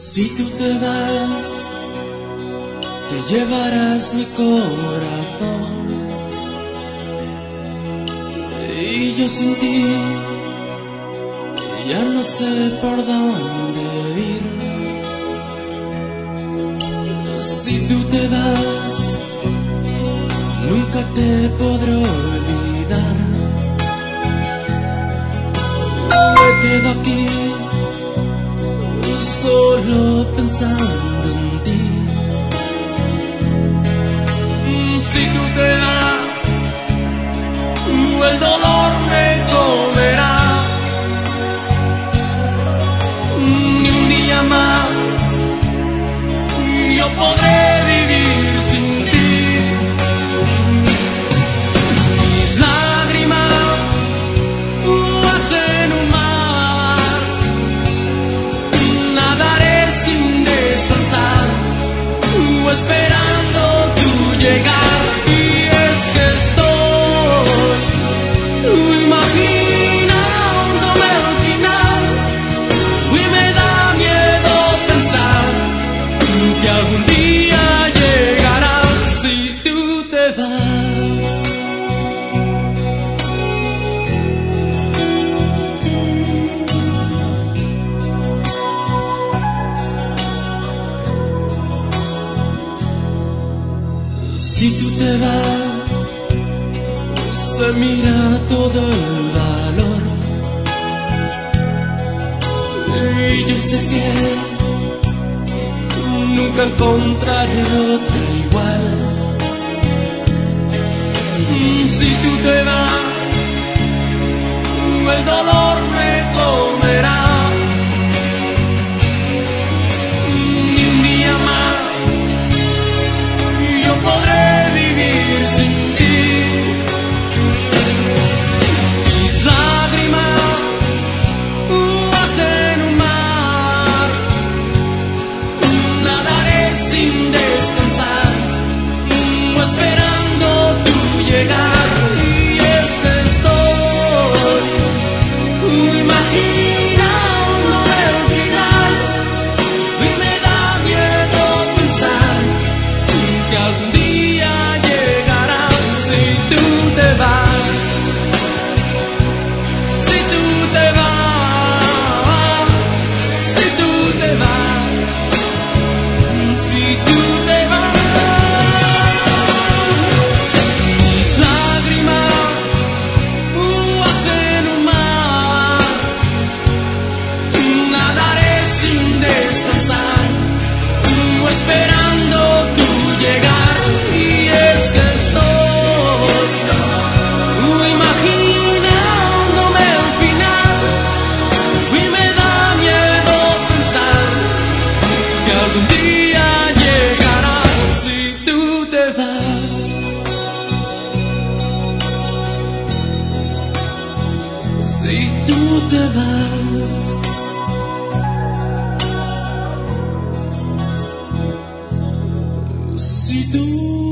Si tú te vas, te llevarás mi corazón. Y yo sin ti ya no sé por dónde ir. Si tú te vas, nunca te podré olvidar. Me quedo aquí solo pensando en ti. Si tú te vas, el dolor me comerá. Ni un día más yo podré vivir sin ti. Mis lágrimas hacen un mar. Nadaré sin descansar, esperando tu llegar. Y es que estoy imaginándome al final, y me da miedo pensar que algún día llegarás. Si tú te vas, si tú te vas, se mira todo el valor. Y yo sé que nunca encontraré otra igual. Si tú te vas, el dolor me comerá. Ni un día más yo podré vivir sin ti. Mis lágrimas hacen un mar. Nadaré sin descansar, esperando tu llegar. Y es que estoy imaginándome el final, y me da miedo pensar que algún día llegarás. Si tú te vas, si tú te vas, si tú te vas, si tú te vas. Mis lágrimas hacen un mar. Nadaré sin descansar, esperando tu llegar. Y es que estoy imaginándome el final, y me da miedo pensar que algún día llegarás. Si tú te vas, si tú te vas, si tú